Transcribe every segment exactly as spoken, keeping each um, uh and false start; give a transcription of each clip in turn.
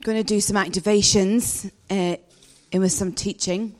Going to do some activations uh, and with some teaching.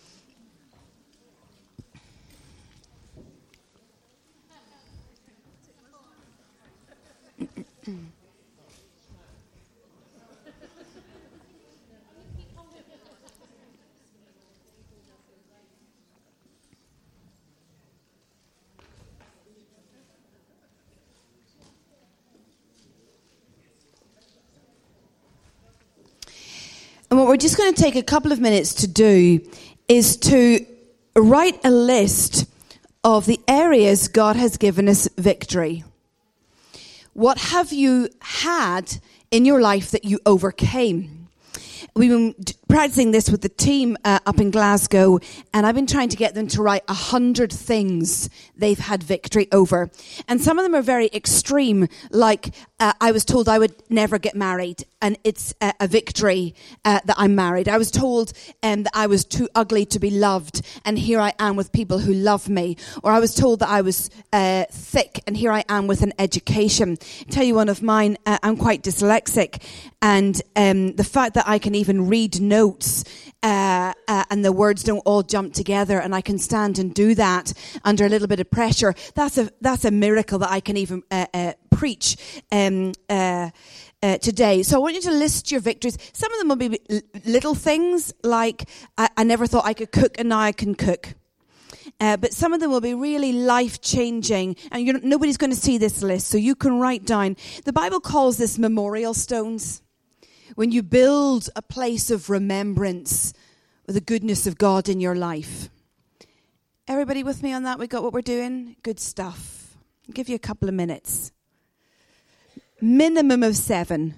And what we're just going to take a couple of minutes to do is to write a list of the areas God has given us victory. What have you had in your life that you overcame? We've been practicing this with the team uh, up in Glasgow, and I've been trying to get them to write a hundred things they've had victory over. And some of them are very extreme, like uh, I was told I would never get married, and it's a, a victory uh, that I'm married. I was told um, that I was too ugly to be loved, and here I am with people who love me. Or I was told that I was uh, thick, and here I am with an education. I'll tell you one of mine, uh, I'm quite dyslexic, and um, the fact that I can even read notes uh, uh, and the words don't all jump together, and I can stand and do that under a little bit of pressure, that's a that's a miracle that I can even uh, uh, preach um, uh, uh, today. So I want you to list your victories. Some of them will be little things, like I, I never thought I could cook, and now I can cook. Uh, but some of them will be really life-changing, and you're, nobody's going to see this list, so you can write down. The Bible calls this memorial stones. When you build a place of remembrance with the goodness of God in your life. Everybody with me on that? We got what we're doing? Good stuff. I'll give you a couple of minutes. Minimum of seven.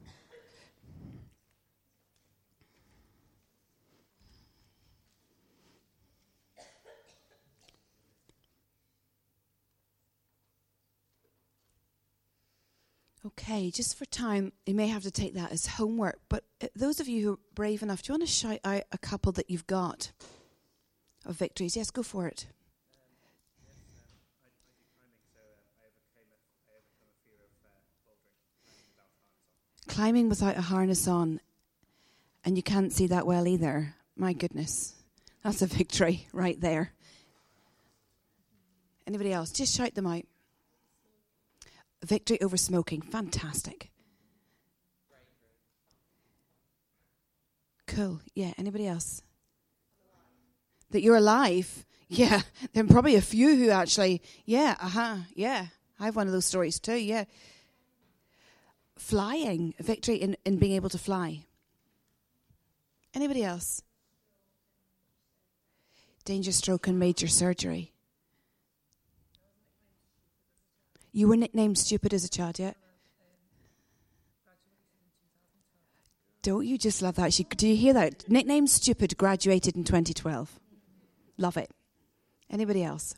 Okay, just for time, you may have to take that as homework, but those of you who are brave enough, do you want to shout out a couple that you've got of victories? Yes, go for it. Climbing without a harness on, and you can't see that well either. My goodness, that's a victory right there. Anybody else? Just shout them out. Victory over smoking. Fantastic. Cool. Yeah. Anybody else? That you're alive? Yeah. There are probably a few who actually, yeah, uh-huh, yeah. I have one of those stories too, yeah. Flying. Victory in, in being able to fly. Anybody else? Danger, stroke, and major surgery. You were nicknamed stupid as a child, yeah? Don't you just love that? She, do you hear that? Nicknamed stupid, graduated in twenty twelve. Love it. Anybody else?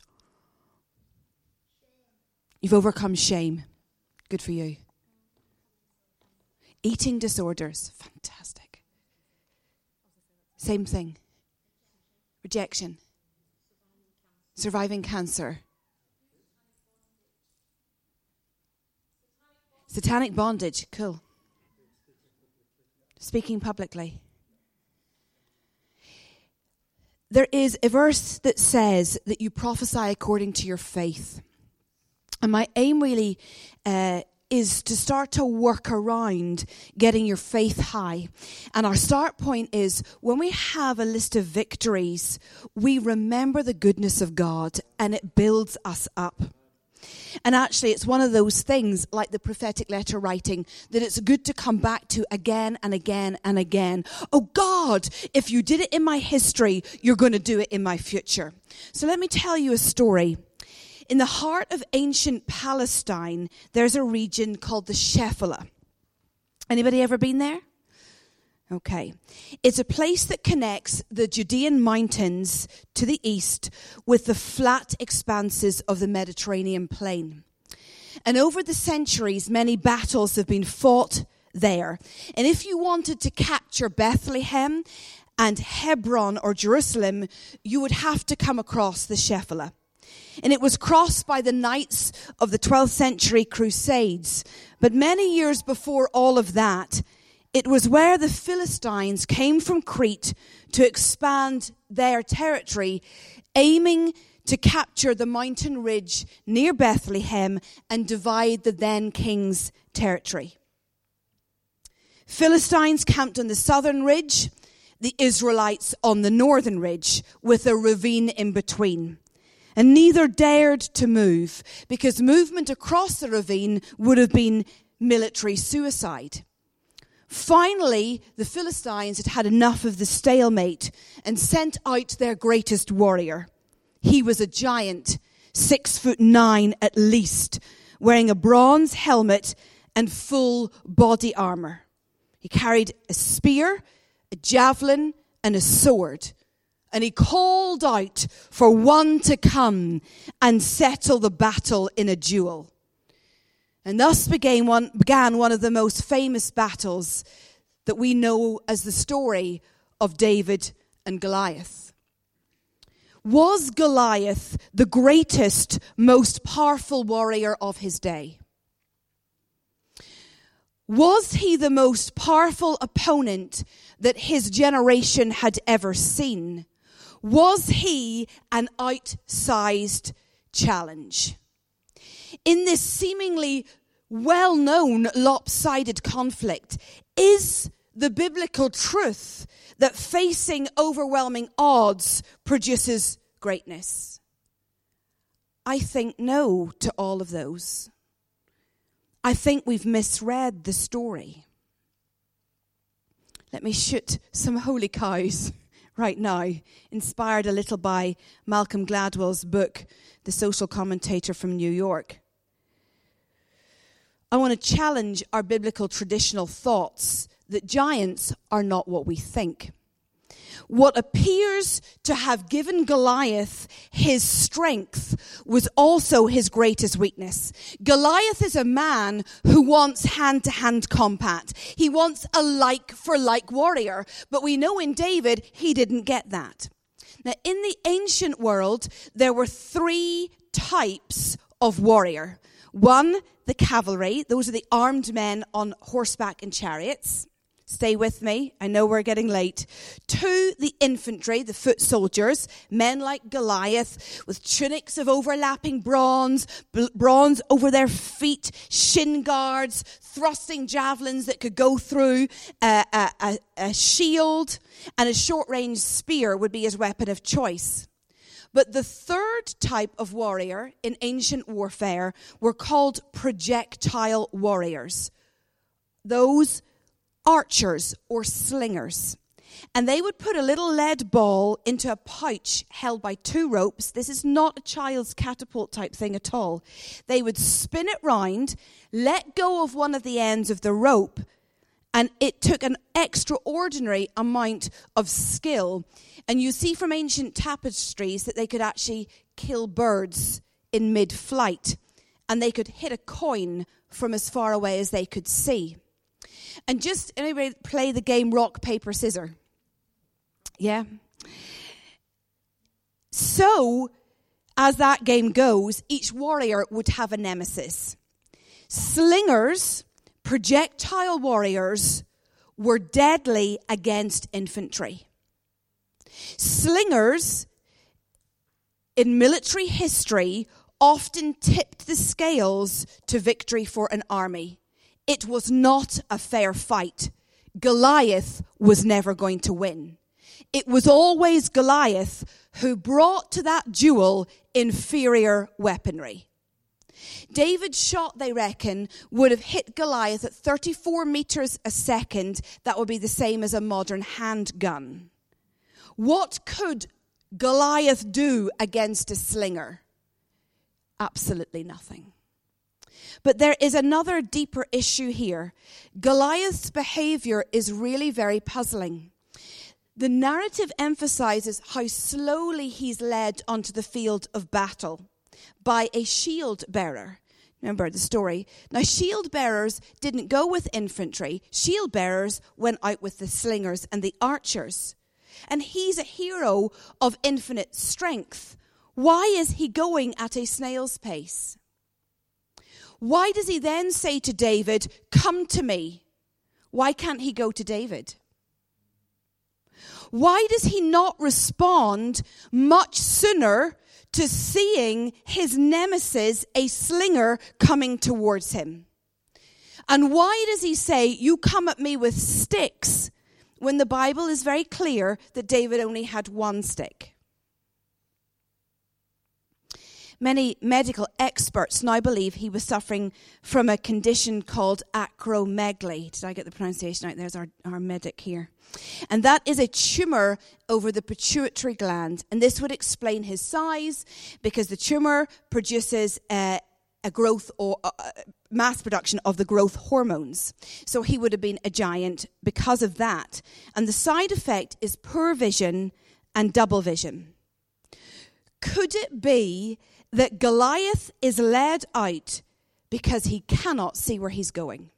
You've overcome shame. Good for you. Eating disorders. Fantastic. Same thing. Rejection. Surviving cancer. Satanic bondage. Cool. Speaking publicly. There is a verse that says that you prophesy according to your faith. And my aim really uh, is to start to work around getting your faith high. And our start point is when we have a list of victories, we remember the goodness of God and it builds us up. And actually, it's one of those things, like the prophetic letter writing, that it's good to come back to again and again and again. Oh God, if you did it in my history, you're going to do it in my future. So let me tell you a story. In the heart of ancient Palestine, there's a region called the Shephelah. Anybody ever been there? Okay. It's a place that connects the Judean mountains to the east with the flat expanses of the Mediterranean plain. And over the centuries, many battles have been fought there. And if you wanted to capture Bethlehem and Hebron or Jerusalem, you would have to come across the Shephelah. And it was crossed by the knights of the twelfth century Crusades. But many years before all of that, it was where the Philistines came from Crete to expand their territory, aiming to capture the mountain ridge near Bethlehem and divide the then king's territory. Philistines camped on the southern ridge, the Israelites on the northern ridge, with a ravine in between. And neither dared to move, because movement across the ravine would have been military suicide. Finally, the Philistines had had enough of the stalemate and sent out their greatest warrior. He was a giant, six foot nine at least, wearing a bronze helmet and full body armor. He carried a spear, a javelin, and a sword. And he called out for one to come and settle the battle in a duel. And thus began one, began one of the most famous battles that we know as the story of David and Goliath. Was Goliath the greatest, most powerful warrior of his day? Was he the most powerful opponent that his generation had ever seen? Was he an outsized challenge? In this seemingly well-known lopsided conflict, is the biblical truth that facing overwhelming odds produces greatness? I think no to all of those. I think we've misread the story. Let me shoot some holy cows right now, inspired a little by Malcolm Gladwell's book, The Social Commentator from New York. I want to challenge our biblical traditional thoughts that giants are not what we think. What appears to have given Goliath his strength was also his greatest weakness. Goliath is a man who wants hand-to-hand combat. He wants a like-for-like warrior. But we know in David, he didn't get that. Now, in the ancient world, there were three types of warrior. One, the cavalry. Those are the armed men on horseback and chariots. Stay with me. I know we're getting late. Two, the infantry, the foot soldiers, men like Goliath with tunics of overlapping bronze, b- bronze over their feet, shin guards, thrusting javelins that could go through a, a, a, a shield, and a short-range spear would be his weapon of choice. But the third type of warrior in ancient warfare were called projectile warriors. Those archers or slingers. And they would put a little lead ball into a pouch held by two ropes. This is not a child's catapult type thing at all. They would spin it round, let go of one of the ends of the rope, and it took an extraordinary amount of skill. And you see from ancient tapestries that they could actually kill birds in mid-flight. And they could hit a coin from as far away as they could see. And just, anybody play the game rock, paper, scissors? Yeah? So, as that game goes, each warrior would have a nemesis. Slingers, projectile warriors, were deadly against infantry. Slingers, in military history, often tipped the scales to victory for an army. It was not a fair fight. Goliath was never going to win. It was always Goliath who brought to that duel inferior weaponry. David's shot, they reckon, would have hit Goliath at thirty-four meters a second. That would be the same as a modern handgun. What could Goliath do against a slinger? Absolutely nothing. But there is another deeper issue here. Goliath's behavior is really very puzzling. The narrative emphasizes how slowly he's led onto the field of battle by a shield bearer. Remember the story. Now, shield bearers didn't go with infantry. Shield bearers went out with the slingers and the archers. And he's a hero of infinite strength. Why is he going at a snail's pace? Why does he then say to David, "Come to me"? why can't he go to David? Why does he not respond much sooner to seeing his nemesis, a slinger, coming towards him? And why does he say, you come at me with sticks, when the Bible is very clear that David only had one stick? Many medical experts now believe he was suffering from a condition called acromegaly. Did I get the pronunciation right? There's our, our medic here. And that is a tumor over the pituitary gland. And this would explain his size, because the tumor produces a, a growth or a mass production of the growth hormones. So he would have been a giant because of that. And the side effect is poor vision and double vision. Could it be that Goliath is led out because he cannot see where he's going?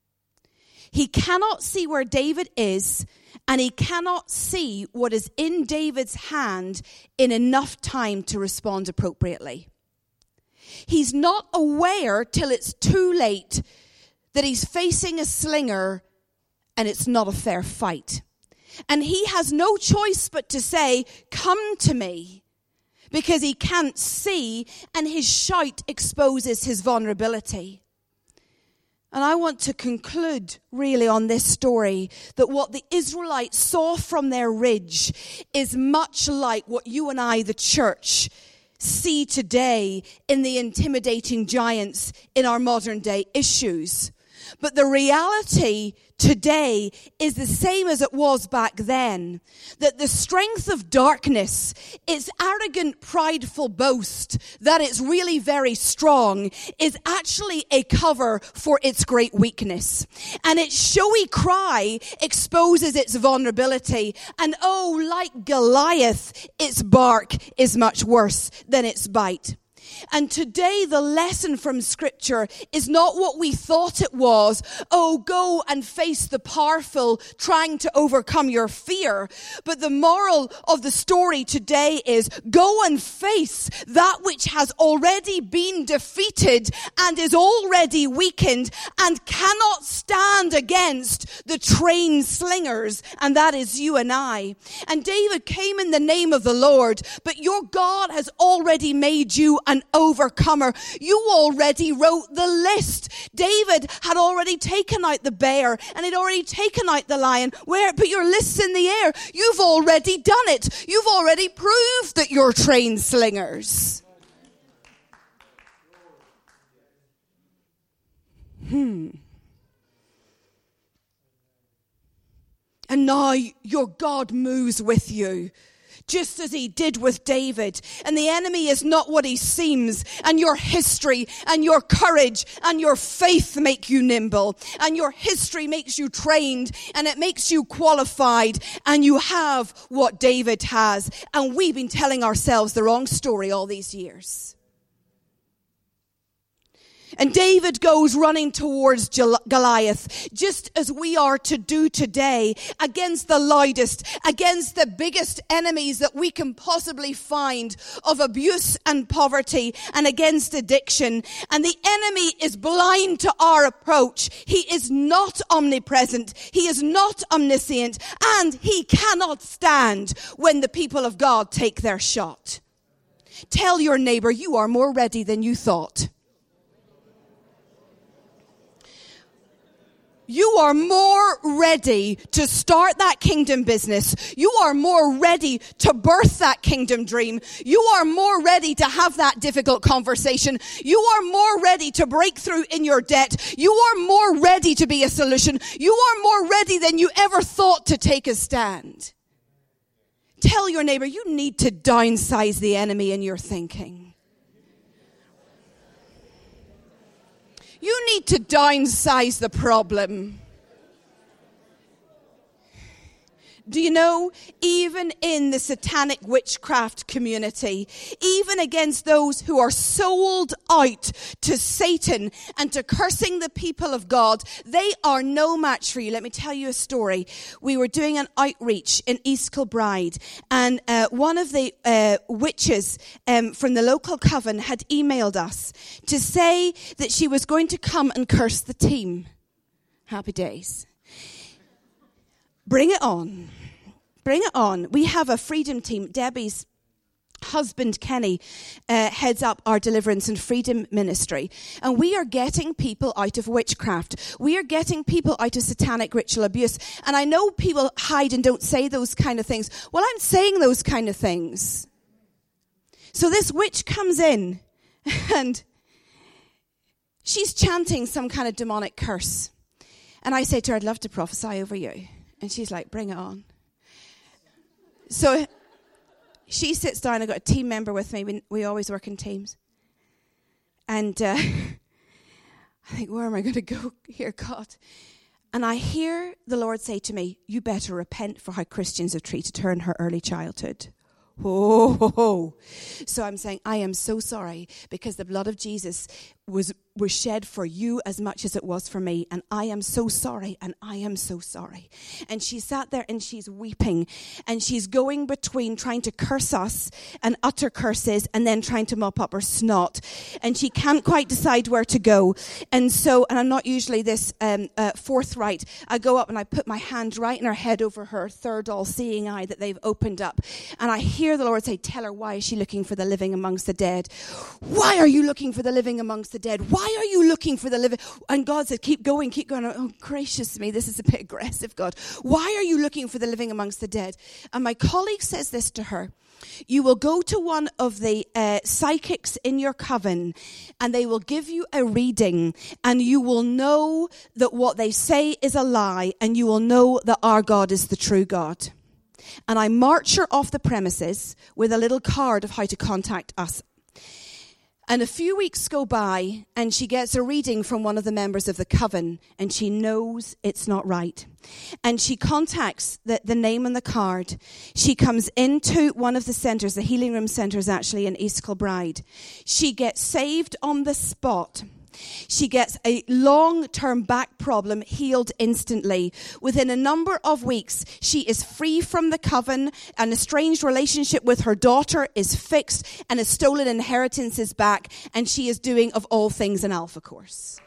He cannot see where David is, and he cannot see what is in David's hand in enough time to respond appropriately. He's not aware till it's too late that he's facing a slinger and it's not a fair fight. And he has no choice but to say, come to me, because he can't see, and his shout exposes his vulnerability. And I want to conclude really on this story that what the Israelites saw from their ridge is much like what you and I, the church, see today in the intimidating giants in our modern day issues. But the reality today is the same as it was back then. That the strength of darkness, its arrogant, prideful boast that it's really very strong, is actually a cover for its great weakness. And its showy cry exposes its vulnerability. And oh, like Goliath, its bark is much worse than its bite. And today the lesson from Scripture is not what we thought it was. Oh, go and face the powerful, trying to overcome your fear. But the moral of the story today is go and face that which has already been defeated and is already weakened and cannot stand against the trained slingers. And that is you and I. And David came in the name of the Lord, but your God has already made you an overcomer. You already wrote the list. David had already taken out the bear and had already taken out the lion. Where? Put your lists in the air. You've already done it. You've already proved that you're trained slingers. Hmm. And now your God moves with you, just as he did with David. And the enemy is not what he seems. And your history and your courage and your faith make you nimble. And your history makes you trained, and it makes you qualified. And you have what David has. And we've been telling ourselves the wrong story all these years. And David goes running towards Goliath, just as we are to do today, against the loudest, against the biggest enemies that we can possibly find of abuse and poverty, and against addiction. And the enemy is blind to our approach. He is not omnipresent. He is not omniscient. And he cannot stand when the people of God take their shot. Tell your neighbor, you are more ready than you thought. You are more ready to start that kingdom business. You are more ready to birth that kingdom dream. You are more ready to have that difficult conversation. You are more ready to break through in your debt. You are more ready to be a solution. You are more ready than you ever thought to take a stand. Tell your neighbor, you need to downsize the enemy in your thinking. You need to downsize the problem. Do you know, even in the satanic witchcraft community, even against those who are sold out to Satan and to cursing the people of God, they are no match for you. Let me tell you a story. We were doing an outreach in East Kilbride, and uh, one of the uh, witches um, from the local coven had emailed us to say that she was going to come and curse the team. Happy days. Bring it on. Bring it on. We have a freedom team. Debbie's husband, Kenny, uh, heads up our deliverance and freedom ministry. And we are getting people out of witchcraft. We are getting people out of satanic ritual abuse. And I know people hide and don't say those kind of things. Well, I'm saying those kind of things. So this witch comes in and she's chanting some kind of demonic curse. And I say to her, I'd love to prophesy over you. And she's like, bring it on. So she sits down. I've got a team member with me. We, we always work in teams. And uh, I think, where am I going to go here, God? And I hear the Lord say to me, you better repent for how Christians have treated her in her early childhood. Oh, ho, ho. So I'm saying, I am so sorry because the blood of Jesus was was shed for you as much as it was for me. And I am so sorry, and I am so sorry. And she sat there and she's weeping. And she's going between trying to curse us and utter curses and then trying to mop up her snot. And she can't quite decide where to go. And so, and I'm not usually this um, uh, forthright. I go up and I put my hand right in her head over her third all-seeing eye that they've opened up. And I hear the Lord say, tell her, why is she looking for the living amongst the dead? Why are you looking for the living amongst the dead? Why are you looking for the living? And God said, keep going, keep going. Oh, gracious me, this is a bit aggressive, God. Why are you looking for the living amongst the dead? And my colleague says this to her. You will go to one of the uh, psychics in your coven and they will give you a reading and you will know that what they say is a lie and you will know that our God is the true God. And I march her off the premises with a little card of how to contact us. And a few weeks go by and she gets a reading from one of the members of the coven and she knows it's not right. And she contacts the, the name on the card. She comes into one of the centres, the healing room centres actually in East Kilbride. She gets saved on the spot. She gets a long-term back problem healed instantly. Within a number of weeks, she is free from the coven. An estranged relationship with her daughter is fixed and a stolen inheritance is back. And she is doing, of all things, an Alpha course.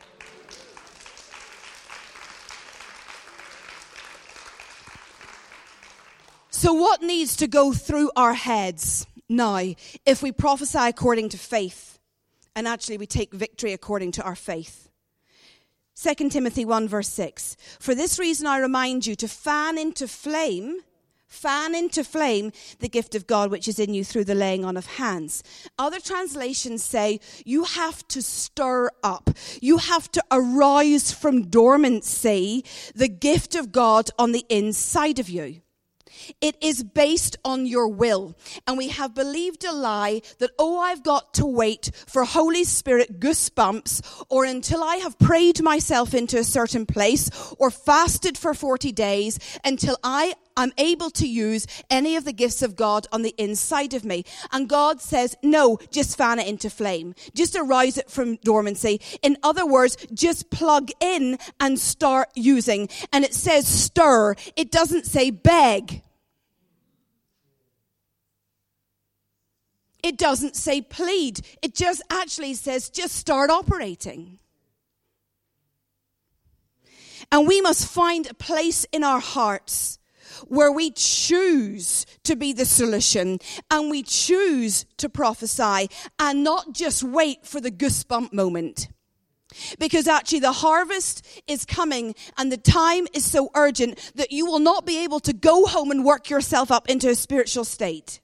So what needs to go through our heads now if we prophesy according to faith? And actually we take victory according to our faith. Second Timothy one verse six. For this reason I remind you to fan into flame, fan into flame the gift of God which is in you through the laying on of hands. Other translations say you have to stir up. You have to arouse from dormancy the gift of God on the inside of you. It is based on your will. And we have believed a lie that, oh, I've got to wait for Holy Spirit goosebumps or until I have prayed myself into a certain place or fasted for forty days until I am able to use any of the gifts of God on the inside of me. And God says, no, just fan it into flame. Just arouse it from dormancy. In other words, just plug in and start using. And it says stir. It doesn't say beg. It doesn't say plead. It just actually says just start operating. And we must find a place in our hearts where we choose to be the solution and we choose to prophesy and not just wait for the goosebump moment. Because actually the harvest is coming and the time is so urgent that you will not be able to go home and work yourself up into a spiritual state.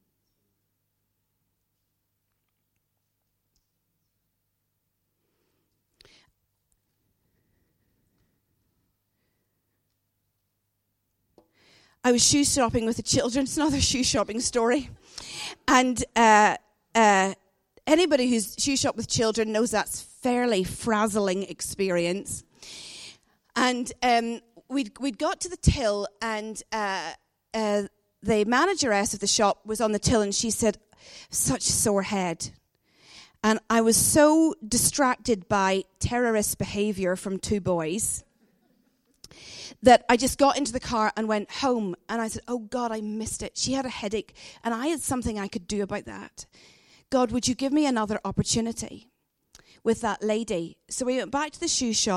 I was shoe shopping with the children. It's another shoe shopping story. And uh, uh, anybody who's shoe shopped with children knows that's fairly frazzling experience. And um, we'd, we'd got to the till and uh, uh, the manageress of the shop was on the till and she said, such a sore head. And I was so distracted by terrorist behavior from two boys that I just got into the car and went home. And I said, oh, God, I missed it. She had a headache, and I had something I could do about that. God, would you give me another opportunity with that lady? So we went back to the shoe shop,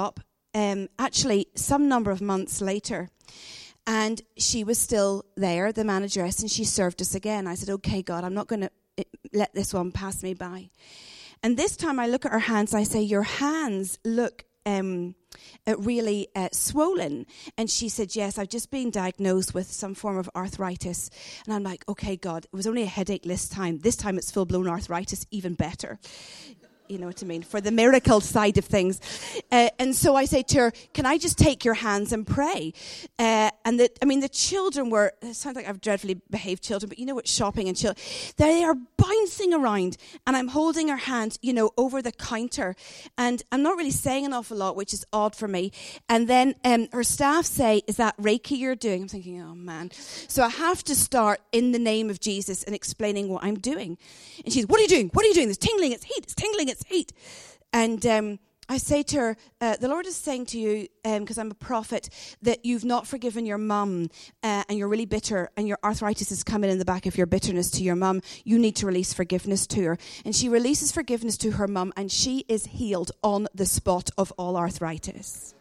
um, actually some number of months later. And she was still there, the manageress, and she served us again. I said, okay, God, I'm not going to let this one pass me by. And this time I look at her hands, I say, your hands look um, uh, really uh, swollen. And she said, yes, I've just been diagnosed with some form of arthritis. And I'm like, okay, God, it was only a headache this time. This time it's full-blown arthritis, even better. You know what I mean? For the miracle side of things. Uh, and so I say to her, can I just take your hands and pray? Uh, and the, I mean, the children were, it sounds like I've dreadfully behaved children, but you know what, shopping and children, they are bouncing around. And I'm holding her hand, you know, over the counter. And I'm not really saying an awful lot, which is odd for me. And then um, her staff say, is that Reiki you're doing? I'm thinking, oh man. So I have to start in the name of Jesus and explaining what I'm doing. And she's, what are you doing? What are you doing? It's tingling, it's heat, it's tingling, it's heat. And um, I say to her, uh, the Lord is saying to you, because um, I'm a prophet, that you've not forgiven your mum uh, and you're really bitter and your arthritis is coming in the back of your bitterness to your mum. You need to release forgiveness to her. And she releases forgiveness to her mum and she is healed on the spot of all arthritis.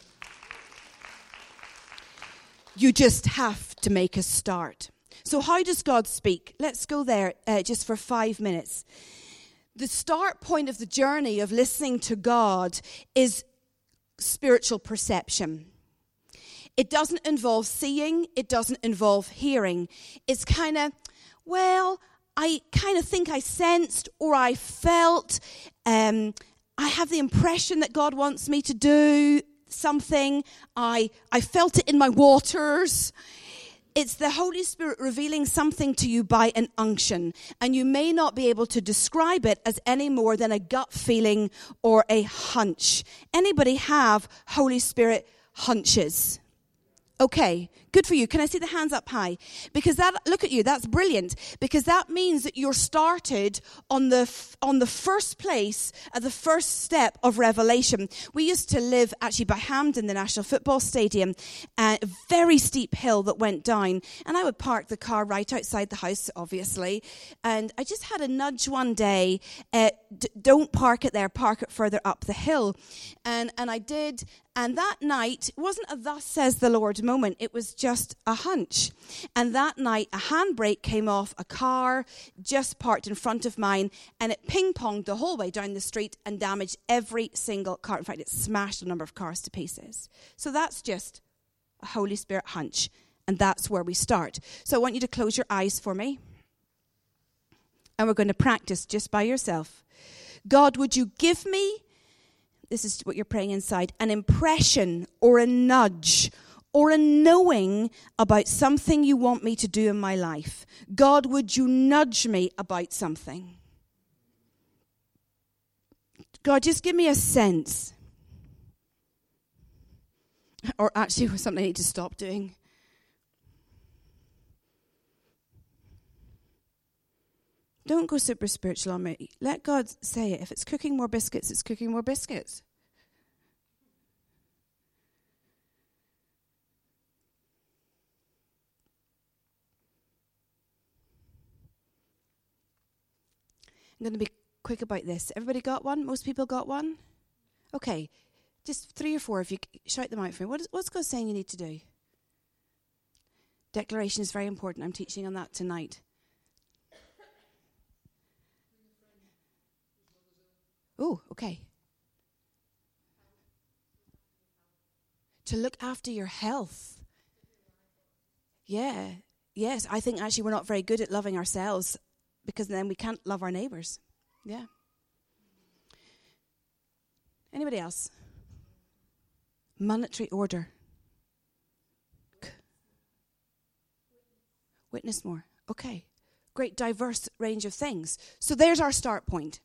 You just have to make a start. So how does God speak? Let's go there uh, just for five minutes. The start point of the journey of listening to God is spiritual perception. It doesn't involve seeing. It doesn't involve hearing. It's kind of, well, I kind of think I sensed or I felt. Um, I have the impression that God wants me to do something. I I felt it in my waters. It's the Holy Spirit revealing something to you by an unction. And you may not be able to describe it as any more than a gut feeling or a hunch. Anybody have Holy Spirit hunches? Okay, good for you. Can I see the hands up high? Because that, look at you, that's brilliant. Because that means that you're started on the f- on the first place, at the first step of revelation. We used to live actually by Hampden, the National Football Stadium, uh, a very steep hill that went down. And I would park the car right outside the house, obviously. And I just had a nudge one day, uh, d- don't park it there, park it further up the hill. And, and I did. And that night, it wasn't a thus says the Lord moment, it was just a hunch. And that night, a handbrake came off a car just parked in front of mine, and it ping-ponged the whole way down the street and damaged every single car. In fact, it smashed a number of cars to pieces. So that's just a Holy Spirit hunch, and that's where we start. So I want you to close your eyes for me, and we're going to practice just by yourself. God, would you give me, this is what you're praying inside, an impression or a nudge or a knowing about something you want me to do in my life. God, would you nudge me about something? God, just give me a sense. Or actually, something I need to stop doing. Don't go super spiritual on me. Let God say it. If it's cooking more biscuits, it's cooking more biscuits. I'm going to be quick about this. Everybody got one? Most people got one? Okay. Just three or four of you, shout them out for me. What is, what's God saying you need to do? Declaration is very important. I'm teaching on that tonight. Oh, okay. To look after your health. Yeah. Yes, I think actually we're not very good at loving ourselves because then we can't love our neighbours. Yeah. Anybody else? Monetary order. C- Witness more. Okay. Great diverse range of things. So there's our start point.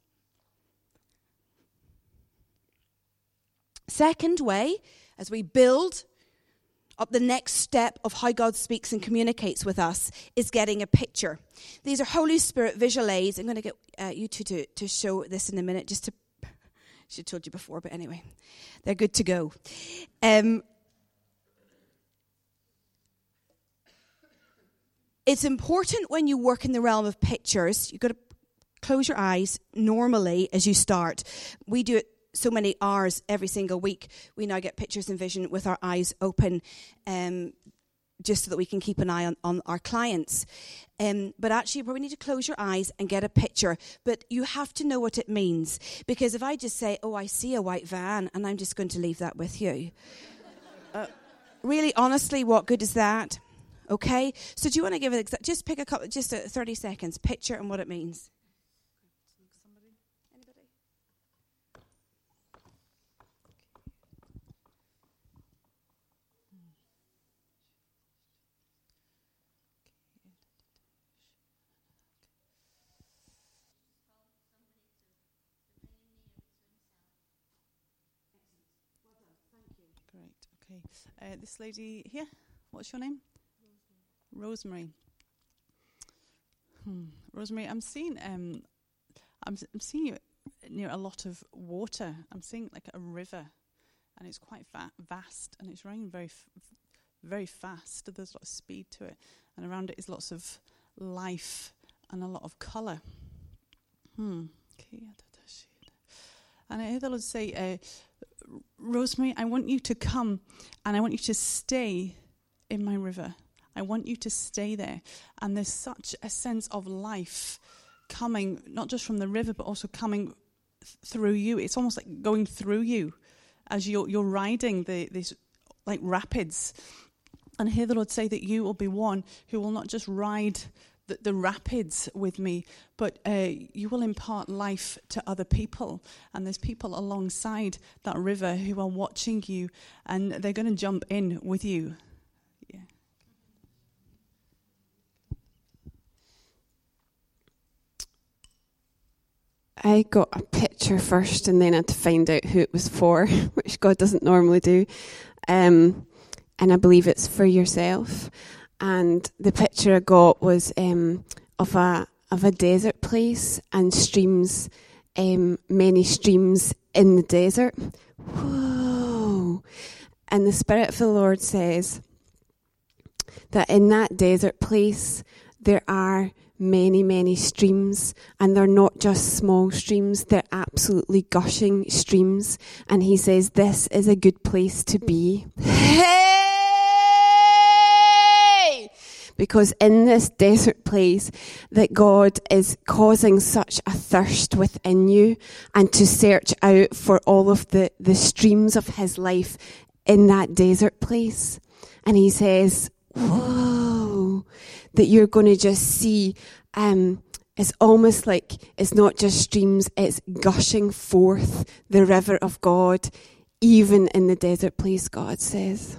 Second way, as we build up the next step of how God speaks and communicates with us, is getting a picture. These are Holy Spirit visual aids. I'm going to get uh, you two to, to show this in a minute, just to, I should have told you before, but anyway, they're good to go. Um, it's important when you work in the realm of pictures, you've got to close your eyes normally as you start. We do it so many hours every single week, we now get pictures and vision with our eyes open, um, just so that we can keep an eye on, on our clients. Um, but actually, you probably need to close your eyes and get a picture. But you have to know what it means. Because if I just say, oh, I see a white van, and I'm just going to leave that with you. uh, really, honestly, what good is that? Okay? So do you want to give it, exa- just pick a couple, just a thirty seconds, picture and what it means. Somebody? Anybody? Great, okay. Uh, this lady here, what's your name? Rosemary. Rosemary. Hmm. Rosemary, I'm seeing, um, I'm, I'm seeing you near a lot of water. I'm seeing like a river, and it's quite va- vast, and it's running very, f- very fast. There's a lot of speed to it, and around it is lots of life and a lot of colour. Hmm. And I hear the Lord say, uh, Rosemary, I want you to come and I want you to stay in my river. I want you to stay there. And there's such a sense of life coming, not just from the river, but also coming th- through you. It's almost like going through you as you're, you're riding the, these like rapids. And I hear the Lord say that you will be one who will not just ride The, the rapids with me, but uh, you will impart life to other people. And there's people alongside that river who are watching you, and they're going to jump in with you. Yeah. I got a picture first, and then I had to find out who it was for, which God doesn't normally do. Um, and I believe it's for yourself. And the picture I got was um, of a of a desert place and streams, um, many streams in the desert. Whoa! And the Spirit of the Lord says that in that desert place there are many, many streams, and they're not just small streams, they're absolutely gushing streams. And He says this is a good place to be. Hey! Because in this desert place that God is causing such a thirst within you, and to search out for all of the, the streams of His life in that desert place. And He says, whoa, that you're going to just see, um, it's almost like it's not just streams, it's gushing forth the river of God, even in the desert place, God says.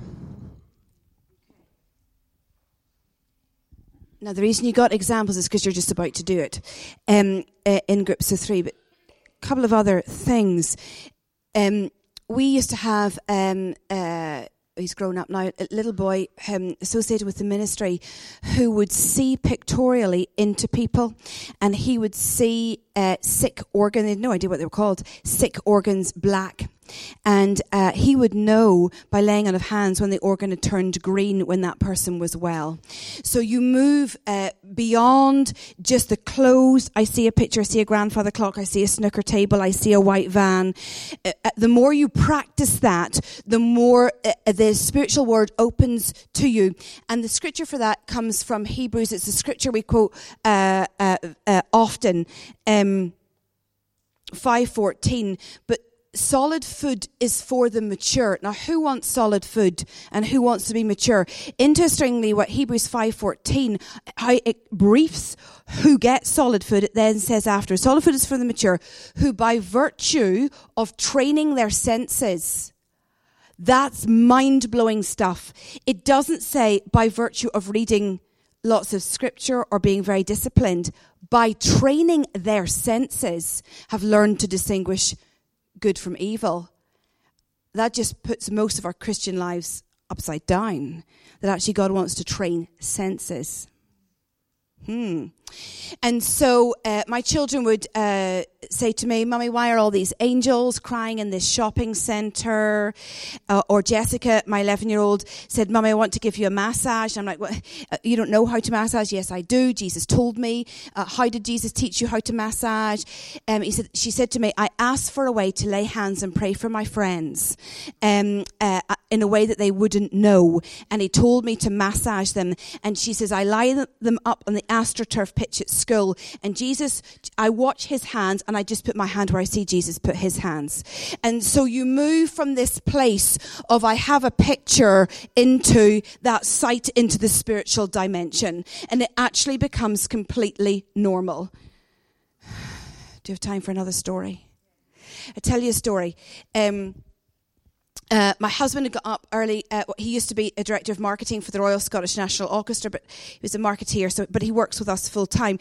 Now, the reason you got examples is because you're just about to do it um, uh, in groups of three. But a couple of other things. Um, we used to have, um, uh, he's grown up now, a little boy um, associated with the ministry who would see pictorially into people, and he would see uh, sick organs, they had no idea what they were called, sick organs black. And uh, he would know by laying on of hands when the organ had turned green when that person was well. So you move uh, beyond just the clothes. I see a picture, I see a grandfather clock, I see a snooker table, I see a white van. Uh, the more you practice that, the more uh, the spiritual word opens to you. And the scripture for that comes from Hebrews. It's a scripture we quote uh, uh, uh, often, um, five fourteen. But solid food is for the mature. Now, who wants solid food and who wants to be mature? Interestingly, what Hebrews five fourteen, how it briefs who gets solid food, it then says after, solid food is for the mature, who by virtue of training their senses. That's mind-blowing stuff. It doesn't say by virtue of reading lots of scripture or being very disciplined. By training their senses, have learned to distinguish good from evil. That just puts most of our Christian lives upside down. That actually God wants to train senses. Hmm. And so uh, my children would uh, say to me, Mummy, why are all these angels crying in this shopping centre? Uh, or Jessica, my eleven-year-old, said, Mummy, I want to give you a massage. I'm like, well, uh, you don't know how to massage? Yes, I do. Jesus told me. Uh, how did Jesus teach you how to massage? Um, he said, she said to me, I asked for a way to lay hands and pray for my friends um, uh, in a way that they wouldn't know. And he told me to massage them. And she says, I lie them up on the AstroTurf pitch at school, and Jesus, I watch his hands, and I just put my hand where I see Jesus put his hands. And so you move from this place of I have a picture into that sight into the spiritual dimension, and it actually becomes completely normal. Do you have time for another story? I'll tell you a story. Um, Uh, my husband had got up early. Uh, he used to be a director of marketing for the Royal Scottish National Orchestra, but he was a marketeer, so, but he works with us full time.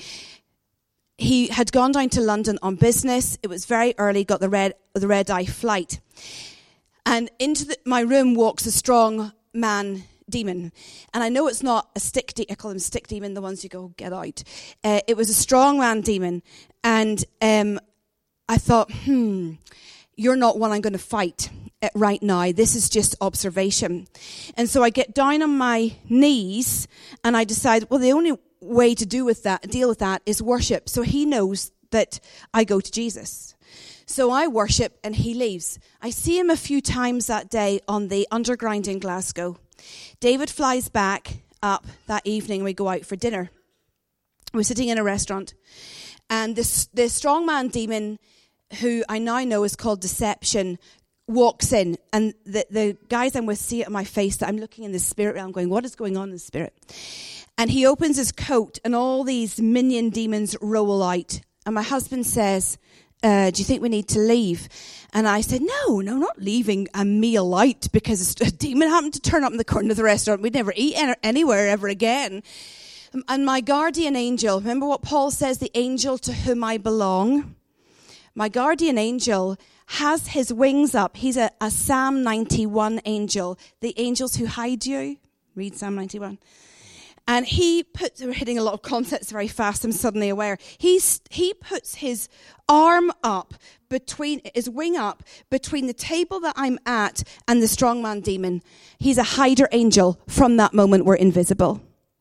He had gone down to London on business. It was very early, got the red the red eye flight. And into the, my room walks a strong man demon. And I know it's not a stick demon. I call them stick demon, the ones you go, get out. Uh, it was a strong man demon. And um, I thought, hmm, you're not one I'm going to fight right now. This is just observation. And so I get down on my knees and I decide, well, the only way to do with that, deal with that is worship. So he knows that I go to Jesus. So I worship and he leaves. I see him a few times that day on the Underground in Glasgow. David flies back up that evening and we go out for dinner. We're sitting in a restaurant and this, the strongman demon, who I now know is called deception, walks in, and the, the guys I'm with see it on my face that I'm looking in the spirit realm going, what is going on in the spirit? And he opens his coat and all these minion demons roll out. And my husband says, uh, do you think we need to leave? And I said, no, no, not leaving a meal out because a demon happened to turn up in the corner of the restaurant. We'd never eat anywhere ever again. And my guardian angel, remember what Paul says, the angel to whom I belong? My guardian angel has his wings up. He's a, a Psalm ninety-one angel. The angels who hide you. Read Psalm ninety-one. And he puts, we're hitting a lot of concepts very fast, I'm suddenly aware. He's, he puts his arm up between, his wing up between the table that I'm at and the strongman demon. He's a hider angel. From that moment, we're invisible.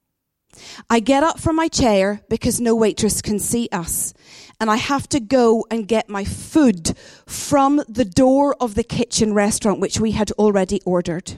I get up from my chair because no waitress can see us. And I have to go and get my food from the door of the kitchen restaurant, which we had already ordered.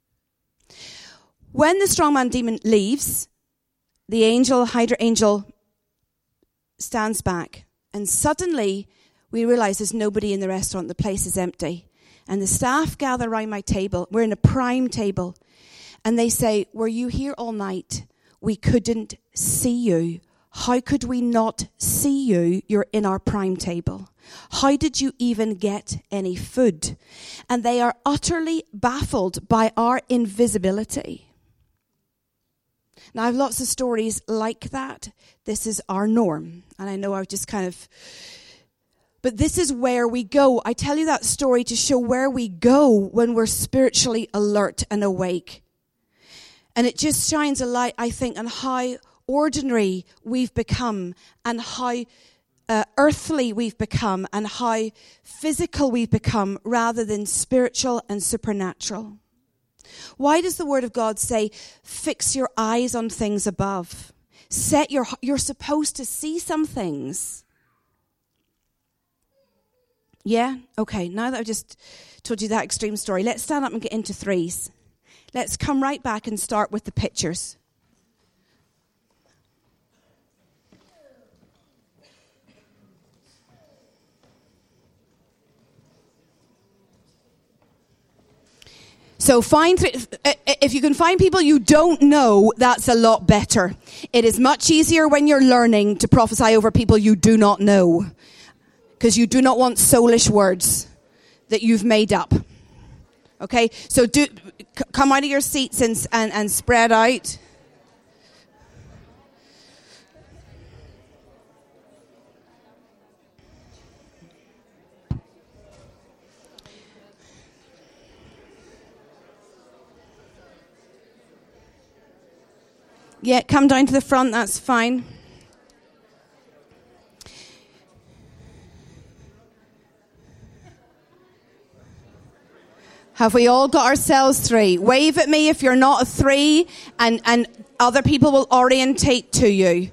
When the strongman demon leaves, the angel, Hydra angel, stands back. And suddenly we realize there's nobody in the restaurant. The place is empty. And the staff gather around my table. We're in a prime table. And they say, were you here all night? We couldn't see you. How could we not see you? You're in our prime table. How did you even get any food? And they are utterly baffled by our invisibility. Now, I have lots of stories like that. This is our norm. And I know I've just kind of... But this is where we go. I tell you that story to show where we go when we're spiritually alert and awake. And it just shines a light, I think, on how ordinary we've become and how uh, earthly we've become and how physical we've become rather than spiritual and supernatural. Why does the Word of God say, fix your eyes on things above? Set your, you're supposed to see some things. Yeah? Okay, now that I've just told you that extreme story, let's stand up and get into threes. Let's come right back and start with the pictures. So find th- if you can find people you don't know, that's a lot better. It is much easier when you're learning to prophesy over people you do not know, because you do not want soulish words that you've made up. Okay, so do c- come out of your seats and, and, and spread out. Yeah, come down to the front, that's fine. Have we all got ourselves three? Wave at me if you're not a three, and, and other people will orientate to you.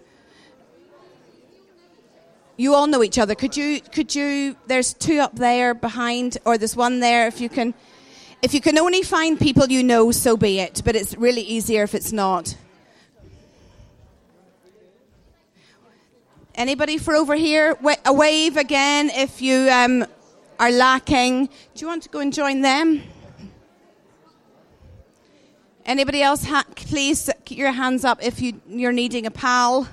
You all know each other. Could you, could you, there's two up there behind, or there's one there. If you can, if you can only find people you know, so be it. But it's really easier if it's not. Anybody for over here? A wave again if you um, are lacking. Do you want to go and join them? Anybody else? Ha- please keep your hands up if you, you're needing a pal.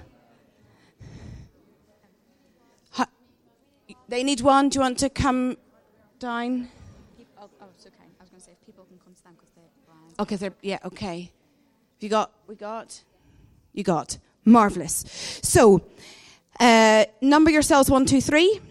Ha- they need one. Do you want to come down? Oh, oh, it's okay. I was going to say if people can come stand because they're blind. Okay, they're, yeah, okay. You got, we got, you got. Marvellous. So, uh, number yourselves one, two, three.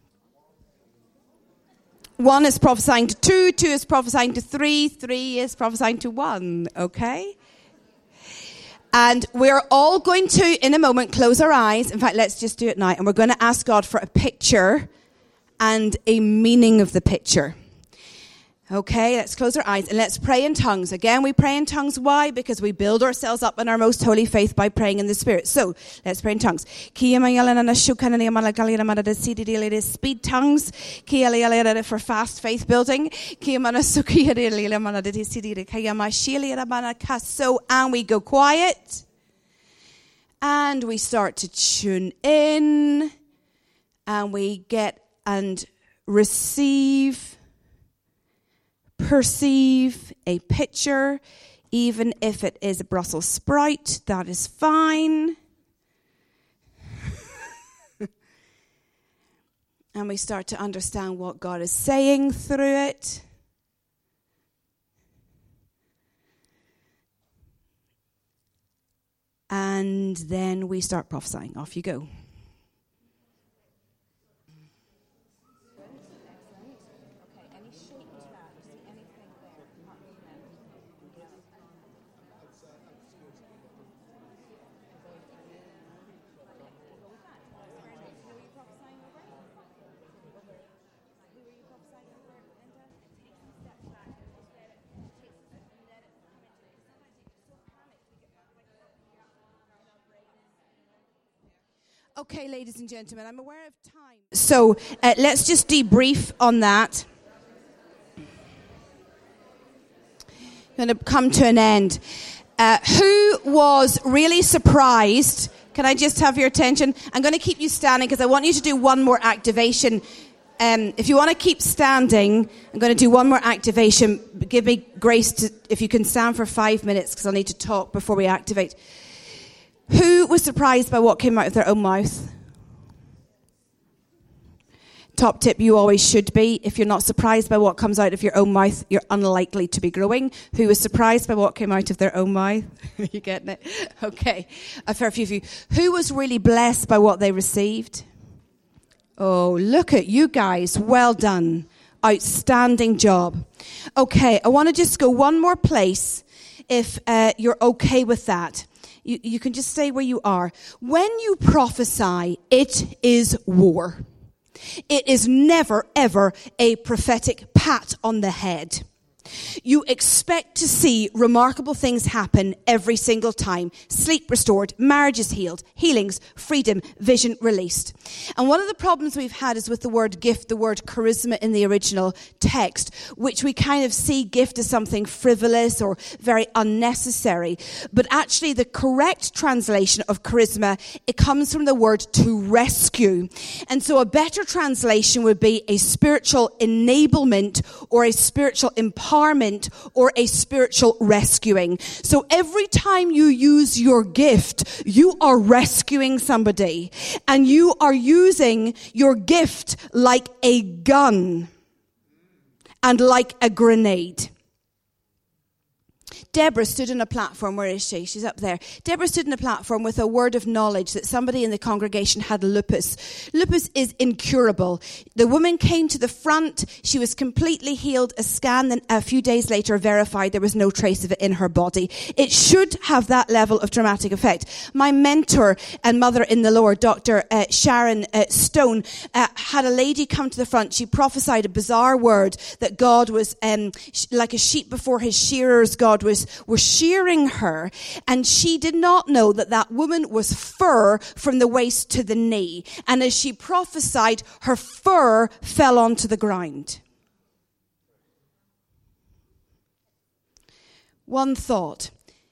One is prophesying to two, two is prophesying to three, three is prophesying to one, okay? And we're all going to, in a moment, close our eyes. In fact, let's just do it now. And we're going to ask God for a picture and a meaning of the picture. Okay, let's close our eyes and let's pray in tongues. Again, we pray in tongues. Why? Because we build ourselves up in our most holy faith by praying in the Spirit. So, let's pray in tongues. Speed tongues. For fast faith building. And we go quiet. And we start to tune in. And we get and receive, perceive a picture, even if it is a Brussels sprout, that is fine. And we start to understand what God is saying through it. And then we start prophesying. Off you go. Okay, ladies and gentlemen, I'm aware of time. So uh, let's just debrief on that. Going to come to an end. Uh, who was really surprised? Can I just have your attention? I'm going to keep you standing because I want you to do one more activation. Um, if you want to keep standing, I'm going to do one more activation. Give me grace to, if you can stand for five minutes because I'll need to talk before we activate. Who was surprised by what came out of their own mouth? Top tip, you always should be. If you're not surprised by what comes out of your own mouth, you're unlikely to be growing. Who was surprised by what came out of their own mouth? Are you getting it? Okay. A fair few of you. Who was really blessed by what they received? Oh, look at you guys. Well done. Outstanding job. Okay, I want to just go one more place if uh, you're okay with that. You, you can just stay where you are. When you prophesy, it is war. It is never, ever a prophetic pat on the head. You expect to see remarkable things happen every single time. Sleep restored, marriages healed, healings, freedom, vision released. And one of the problems we've had is with the word gift, the word charisma in the original text, which we kind of see gift as something frivolous or very unnecessary. But actually the correct translation of charisma, it comes from the word to rescue. And so a better translation would be a spiritual enablement or a spiritual empowerment or a spiritual rescuing. So every time you use your gift, you are rescuing somebody. And you are using your gift like a gun and like a grenade. Deborah stood on a platform. Where is she? She's up there. Deborah stood on a platform with a word of knowledge that somebody in the congregation had lupus. Lupus is incurable. The woman came to the front. She was completely healed. A scan then a few days later verified there was no trace of it in her body. It should have that level of dramatic effect. My mentor and mother in the Lord, Doctor Uh, Sharon uh, Stone, uh, had a lady come to the front. She prophesied a bizarre word that God was um, sh- like a sheep before his shearers. God was were shearing her, and she did not know that that woman was fur from the waist to the knee. And as she prophesied, her fur fell onto the ground. One thought.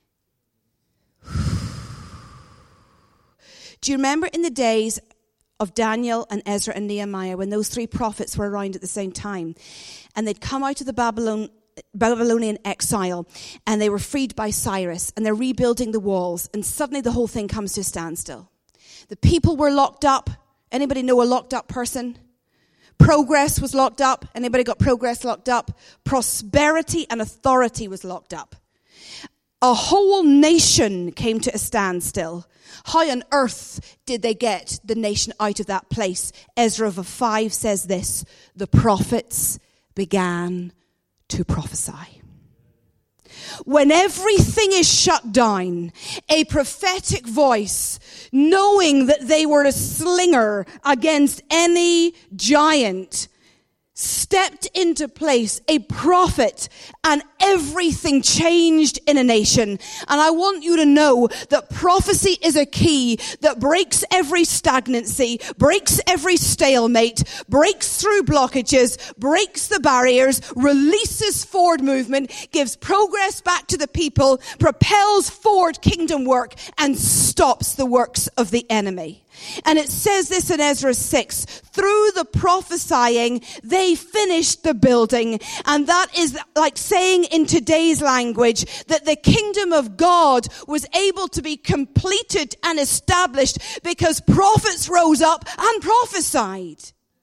Do you remember in the days of Daniel and Ezra and Nehemiah when those three prophets were around at the same time, and they'd come out of the Babylon, Babylonian exile, and they were freed by Cyrus, and they're rebuilding the walls, and suddenly the whole thing comes to a standstill. The people were locked up. Anybody know a locked up person? Progress was locked up. Anybody got progress locked up? Prosperity and authority was locked up. A whole nation came to a standstill. How on earth did they get the nation out of that place? Ezra five says this: the prophets began to prophesy. When everything is shut down, a prophetic voice, knowing that they were a slinger against any giant, stepped into place, a prophet, and everything changed in a nation. And I want you to know that prophecy is a key that breaks every stagnancy, breaks every stalemate, breaks through blockages, breaks the barriers, releases forward movement, gives progress back to the people, propels forward kingdom work, and stops the works of the enemy. And it says this in Ezra six, through the prophesying, they finished the building. And that is like saying in today's language that the kingdom of God was able to be completed and established because prophets rose up and prophesied.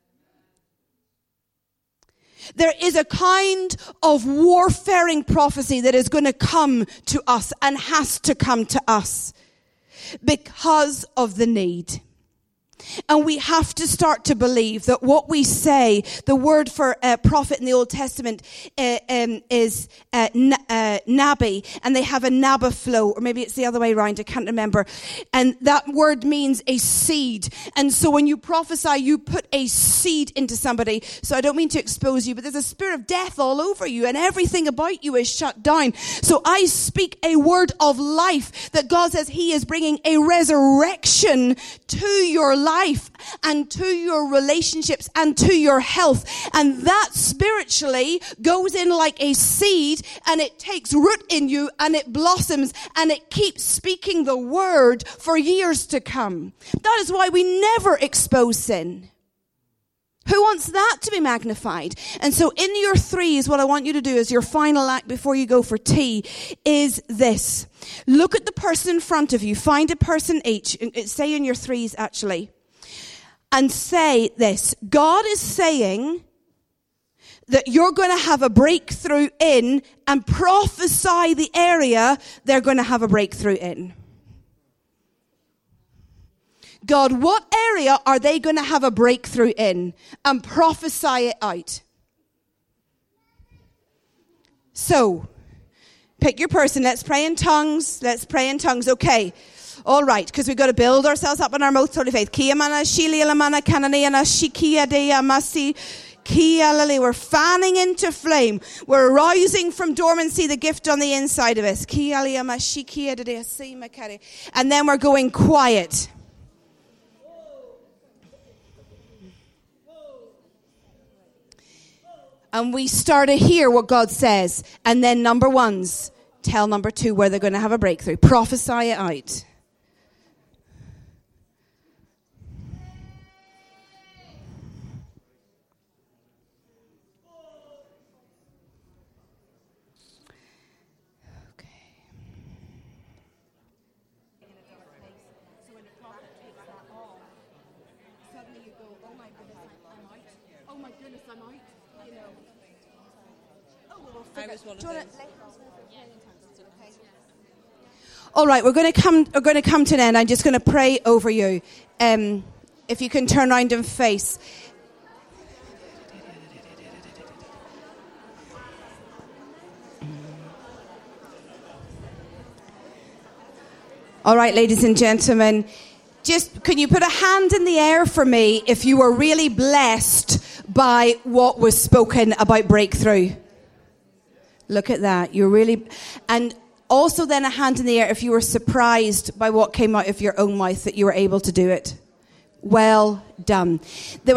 There is a kind of warfaring prophecy that is going to come to us and has to come to us because of the need. And we have to start to believe that what we say, the word for uh, prophet in the Old Testament uh, um, is uh, n- uh, nabi, and they have a naba flow, or maybe it's the other way around, I can't remember. And that word means a seed. And so when you prophesy, you put a seed into somebody. So I don't mean to expose you, but there's a spirit of death all over you, and everything about you is shut down. So I speak a word of life that God says he is bringing a resurrection to your life. Life and to your relationships and to your health. And that spiritually goes in like a seed, and it takes root in you, and it blossoms, and it keeps speaking the word for years to come. That is why we never expose sin. Who wants that to be magnified? And so in your threes, what I want you to do as your final act before you go for tea is this. Look at the person in front of you. Find a person each. Say in your threes, actually. And say this. God is saying that you're going to have a breakthrough in, and prophesy the area they're going to have a breakthrough in. God, what area are they going to have a breakthrough in? And prophesy it out. So, pick your person. Let's pray in tongues. Let's pray in tongues. Okay. All right, because we've got to build ourselves up in our most holy faith. Kia mana shili lamana kananiana shikia dea masi. We're fanning into flame. We're rising from dormancy, the gift on the inside of us. And then we're going quiet. And we start to hear what God says. And then number ones tell number two where they're going to have a breakthrough. Prophesy it out. I was one of those. All right, we're going to come. We're going to come to an end. I'm just going to pray over you. Um, if you can turn around and face. All right, ladies and gentlemen, just can you put a hand in the air for me if you were really blessed by what was spoken about breakthrough? Look at that. You're really, and also then a hand in the air if you were surprised by what came out of your own mouth that you were able to do it. Well done. There